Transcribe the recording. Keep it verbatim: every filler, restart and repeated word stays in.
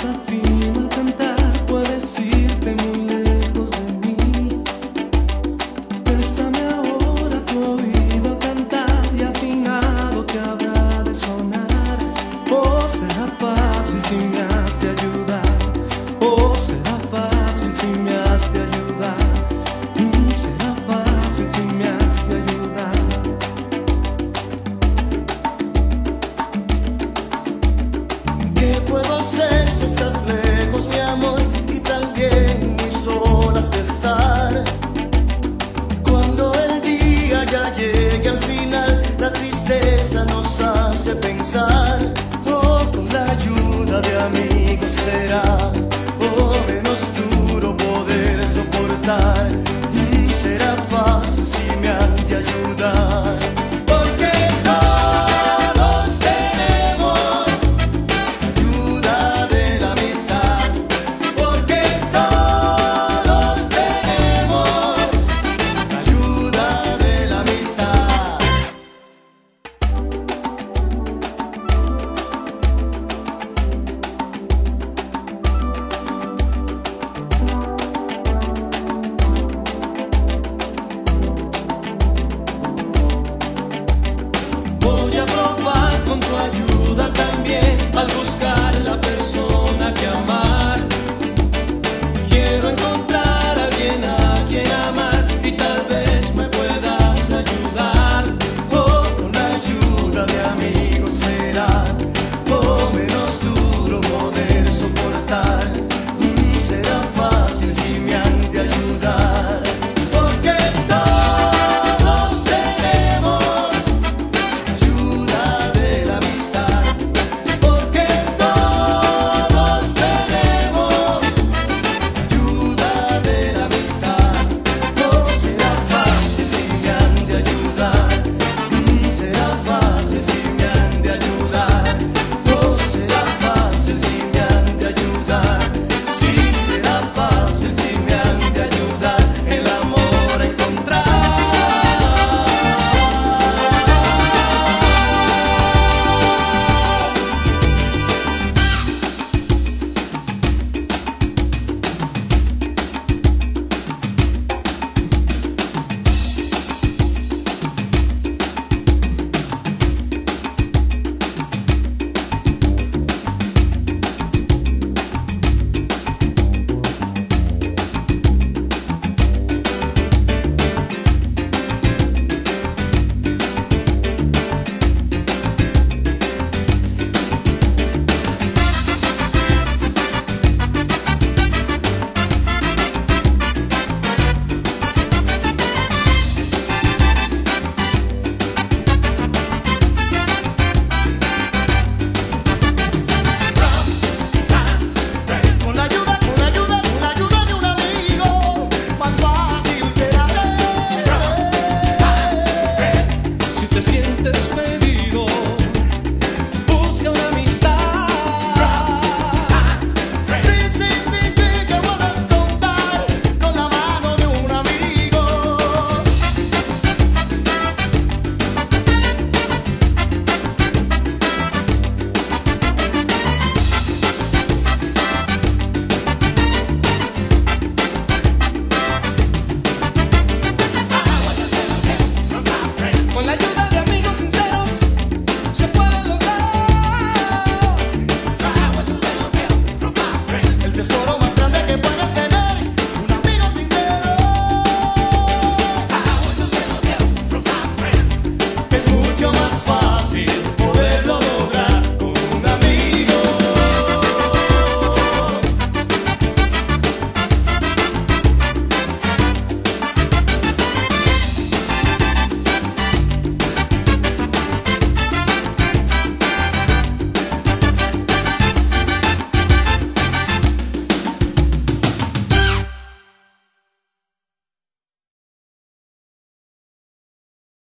desafino al cantar, puedes irte muy lejos de mí. Préstame ahora tu oído al cantar y afinado que habrá de sonar. Oh, será fácil si me has de ayudar. Oh, será fácil si me has de ayudar. Mm, será fácil si me has de ayudar. ¿Qué puedo hacer si estás lejos, mi amor? Y también muy solas de estar. Cuando el día ya llegue al final, la tristeza nos hace pensar. Oh, con la ayuda de amigos será, oh, menos duro poder soportar.